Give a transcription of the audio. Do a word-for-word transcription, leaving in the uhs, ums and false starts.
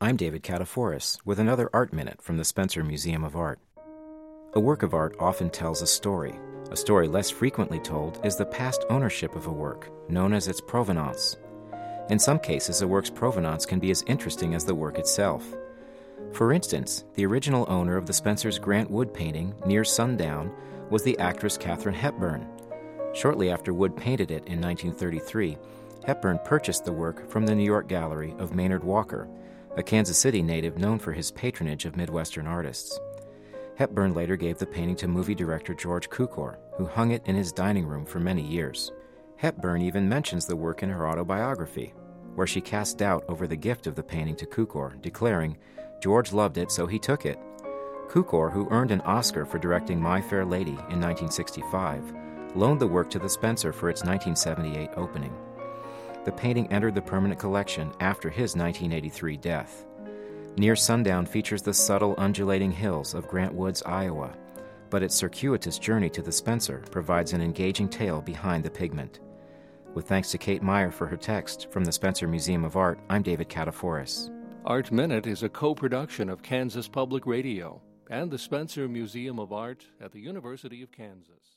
I'm David Kataforis with another Art Minute from the Spencer Museum of Art. A work of art often tells a story. A story less frequently told is the past ownership of a work, known as its provenance. In some cases, a work's provenance can be as interesting as the work itself. For instance, the original owner of the Spencer's Grant Wood painting, Near Sundown, was the actress Katharine Hepburn. Shortly after Wood painted it in nineteen thirty-three, Hepburn purchased the work from the New York Gallery of Maynard Walker, a Kansas City native known for his patronage of Midwestern artists. Hepburn later gave the painting to movie director George Cukor, who hung it in his dining room for many years. Hepburn even mentions the work in her autobiography, where she cast doubt over the gift of the painting to Cukor, declaring, "George loved it, so he took it." Cukor, who earned an Oscar for directing My Fair Lady in nineteen sixty-five, loaned the work to the Spencer for its nineteen seventy-eight opening. The painting entered the permanent collection after his nineteen eighty-three death. Near Sundown features the subtle undulating hills of Grant Woods, Iowa, but its circuitous journey to the Spencer provides an engaging tale behind the pigment. With thanks to Kate Meyer for her text, from the Spencer Museum of Art, I'm David Kataforis. Art Minute is a co-production of Kansas Public Radio and the Spencer Museum of Art at the University of Kansas.